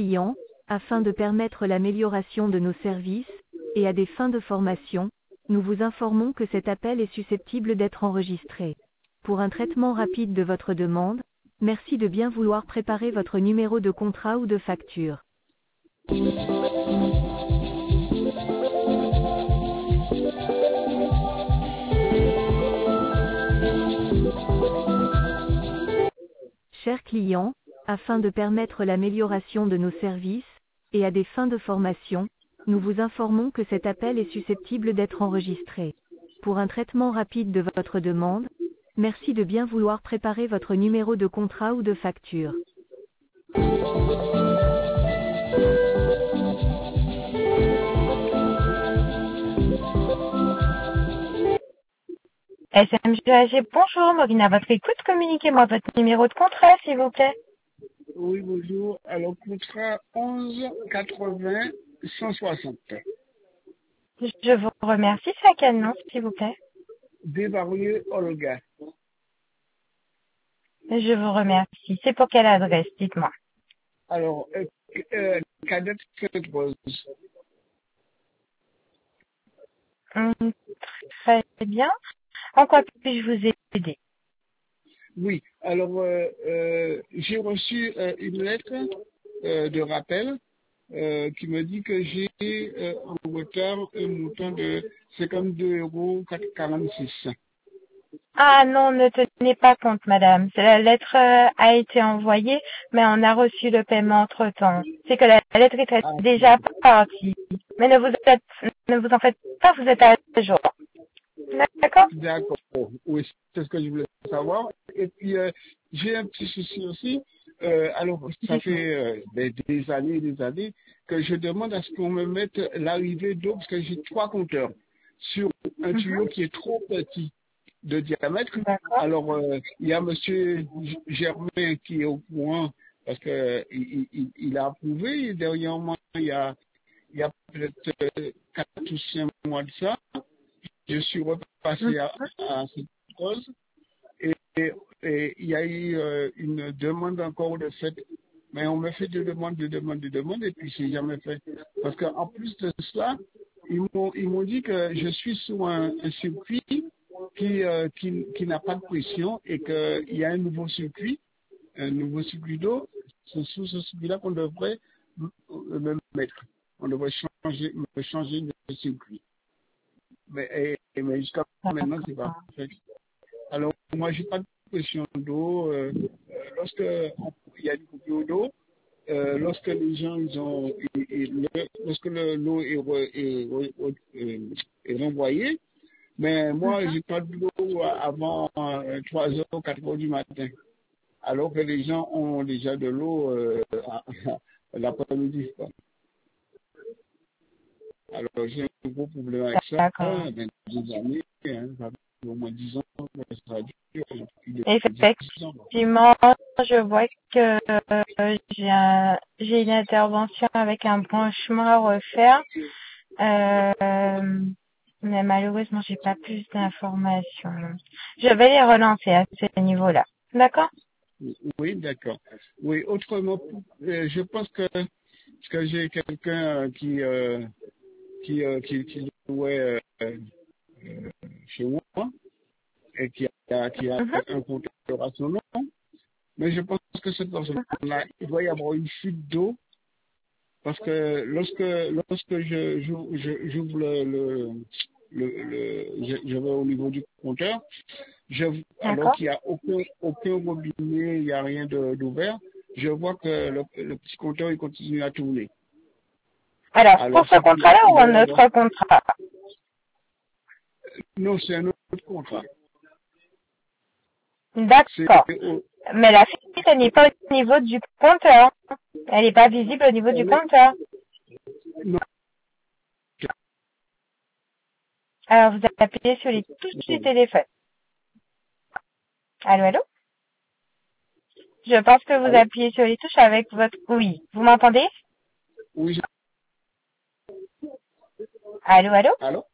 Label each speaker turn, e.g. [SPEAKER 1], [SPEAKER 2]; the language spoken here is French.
[SPEAKER 1] client, afin de permettre l'amélioration de nos services, et à des fins de formation, nous vous informons que cet appel est susceptible d'être enregistré. Pour un traitement rapide de votre demande, merci de bien vouloir préparer votre numéro de contrat ou de facture. Chers clients, afin de permettre l'amélioration de nos services, et à des fins de formation, nous vous informons que cet appel est susceptible d'être enregistré. Pour un traitement rapide de votre demande, merci de bien vouloir préparer votre numéro de contrat ou de facture.
[SPEAKER 2] SMGAG, bonjour, Maureen à votre écoute, communiquez-moi votre numéro de contrat, s'il vous plaît.
[SPEAKER 3] Oui, bonjour. Alors, contrat 11 80 160.
[SPEAKER 2] Je vous remercie, c'est à quel nom, s'il vous plaît?
[SPEAKER 3] Desvarieux Olga.
[SPEAKER 2] Je vous remercie. C'est pour quelle adresse, dites-moi.
[SPEAKER 3] Alors, Cadette Sainte-Rose.
[SPEAKER 2] Très bien. En quoi puis-je vous aider?
[SPEAKER 3] Oui, alors, j'ai reçu une lettre de rappel qui me dit que j'ai en retard un montant de 52,46 €.
[SPEAKER 2] Ah non, ne tenez pas compte, madame. La lettre a été envoyée, mais on a reçu le paiement entre-temps. C'est que la lettre est déjà partie. Mais ne vous en faites pas, vous êtes à jour. D'accord?
[SPEAKER 3] D'accord, oui, c'est ce que je voulais savoir. Et puis, j'ai un petit souci aussi. Alors, ça fait des années et des années que je demande à ce qu'on me mette l'arrivée d'eau, parce que j'ai 3 compteurs sur un tuyau qui est trop petit de diamètre. Alors, il y a monsieur Germain qui est au courant, parce que il a approuvé. Et derrière moi, il y a peut-être 4 ou 5 mois de ça. Je suis repassé à cette cause et il y a eu une demande encore de fait, mais on me fait des demandes et puis c'est jamais fait. Parce qu'en plus de cela, ils m'ont dit que je suis sur un circuit qui n'a pas de pression et qu'il y a un nouveau circuit d'eau. C'est sous ce circuit-là qu'on devrait me mettre. On devrait changer de circuit. Mais jusqu'à maintenant, c'est pas fait. Alors, moi, j'ai pas de pression d'eau. Lorsque il y a une coupure d'eau, lorsque les gens, lorsque l'eau est renvoyée, mais moi, j'ai pas de l'eau avant 3 h, 4 h du matin. Alors que les gens ont déjà de l'eau l'après-midi. Alors, j'ai un gros problème avec ça. Des années, ça fait au moins 10 ans que ça dure.
[SPEAKER 2] Effectivement, je vois que j'ai une intervention avec un branchement à refaire. Mais malheureusement, j'ai pas plus d'informations. Je vais les relancer à ce niveau-là. D'accord?
[SPEAKER 3] Oui, d'accord. Oui, autrement, je pense que j'ai quelqu'un qui louait chez moi et qui a un compteur à son nom. Mais je pense que cette personne-là, il doit y avoir une fuite d'eau parce que lorsque j'ouvre je vais au niveau du compteur, alors qu'il n'y a aucun robinet, il n'y a rien d'ouvert, je vois que le petit compteur, il continue à tourner.
[SPEAKER 2] Alors pour ce contrat-là ou un autre contrat?
[SPEAKER 3] Non, c'est un autre contrat.
[SPEAKER 2] D'accord. Mais la fuite, elle n'est pas au niveau du compteur. Elle n'est pas visible au niveau du compteur.
[SPEAKER 3] Non.
[SPEAKER 2] Alors, vous appuyez sur les touches du téléphone. Allô, allô? Je pense que vous appuyez sur les touches avec votre... Oui. Vous m'entendez?
[SPEAKER 3] Oui.
[SPEAKER 2] Allô, allô?
[SPEAKER 3] Allô?